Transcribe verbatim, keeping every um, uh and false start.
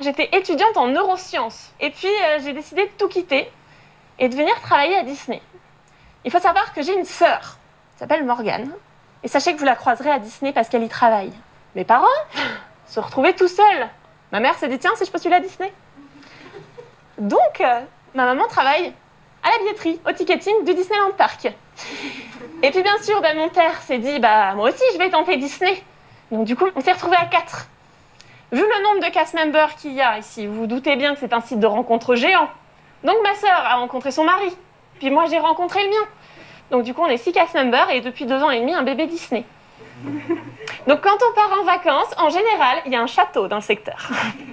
j'étais étudiante en neurosciences. Et puis, euh, j'ai décidé de tout quitter et de venir travailler à Disney. Il faut savoir que j'ai une sœur, qui s'appelle Morgane. Et sachez que vous la croiserez à Disney parce qu'elle y travaille. Mes parents se retrouvaient tout seuls. Ma mère s'est dit, tiens, si je postule à Disney. Donc, euh, ma maman travaille à la billetterie, au ticketing du Disneyland Park. Et puis bien sûr, ben, mon père s'est dit, bah moi aussi je vais tenter Disney. Donc du coup, on s'est retrouvés à quatre. Vu le nombre de cast members qu'il y a ici, vous vous doutez bien que c'est un site de rencontre géant. Donc ma sœur a rencontré son mari, puis moi j'ai rencontré le mien. Donc du coup, on est six cast members et depuis deux ans et demi, un bébé Disney. Donc quand on part en vacances, en général, il y a un château dans le secteur.